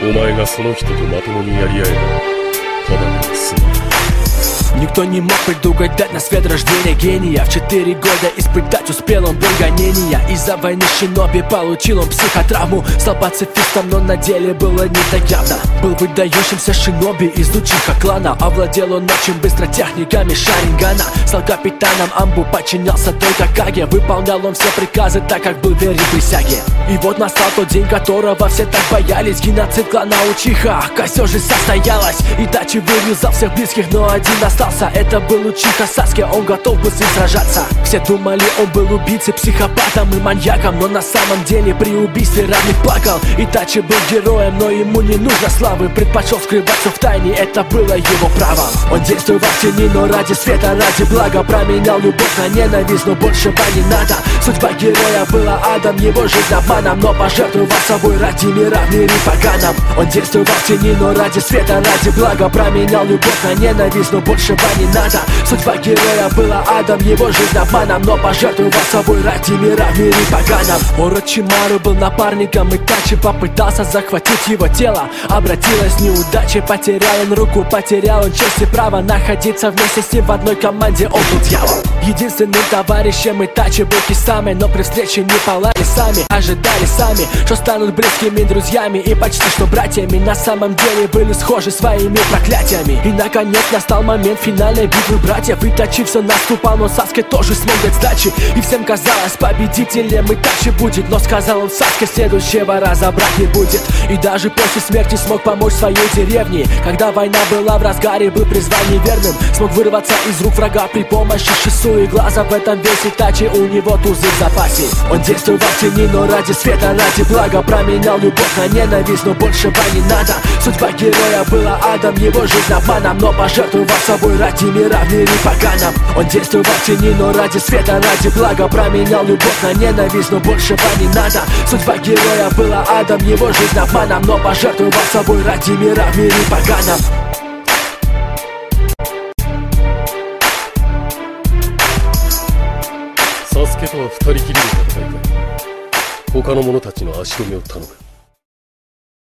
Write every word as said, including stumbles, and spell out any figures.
お前がその人とまともにやり合えばただの済む。 Никто не мог предугадать на свет рождения гения. В четыре года испытать успел он боль гонения. Из-за войны Шиноби получил он психотравму. Стал пацифистом, но на деле было не так явно. Был выдающимся Шиноби из Учиха клана. Овладел он очень быстро техниками Шарингана. Стал капитаном Амбу, подчинялся только Каге. Выполнял он все приказы, так как был верен присяге. И вот настал тот день, которого все так боялись. Геноцид клана Учиха, все же состоялось. Итачи вырезал всех близких, но один остался. Это был Учиха Саске, он готов был с ним сражаться. Все думали, он был убийцей, психопатом и маньяком, но на самом деле при убийстве равных плакал. Итачи был героем, но ему не нужно славы. Предпочел скрываться в тайне, это было его правом. Он действовал в тени, но ради света, ради блага. Променял любовь на ненависть, но большего не надо. Судьба героя была адом, его жизнь обманом, но пожертвовал собой ради мира в мире поганом. Он действовал в тени, но ради света, ради блага. Променял любовь на ненависть, но больше не надо. Судьба героя была адом, его жизнь обманом, но пожертвовал собой ради мира в мире поганом. Орочимару был напарником Итачи, попытался захватить его тело. Обратилась неудачей, потерял он руку, потерял он честь и право находиться вместе с ним в одной команде. Он был дьявол. Единственным товарищем Итачи был Кисаме, но при встрече не палали сами. Ожидали сами, что станут близкими друзьями и почти что братьями. На самом деле были схожи своими проклятиями. И наконец настал момент финальной битвы братьев. Итачи все наступал, но Саске тоже смог дать сдачи. И всем казалось, победителем Итачи будет. Но сказал он Саске, следующего раза брать не будет. И даже после смерти смог помочь своей деревне. Когда война была в разгаре, был призван неверным. Смог вырваться из рук врага при помощи Шису и глаза. В этом весь Итачи, у него тузы в запасе. Он действовал в тени, но ради света, ради блага. Променял любовь на ненависть, но большего не надо. Судьба героя была адом, его жизнь обманом, но пожертвовал собой ради мира в мире поганом. Он действовал в тени, но ради света, ради блага. Променял любовь на ненависть, но большего не надо. Судьба героя была адом, его жизнь обманом, но пожертвовал собой ради мира в мире поганом. サスケとは二人きりで戦いたい。他の者たちの足止めを頼む。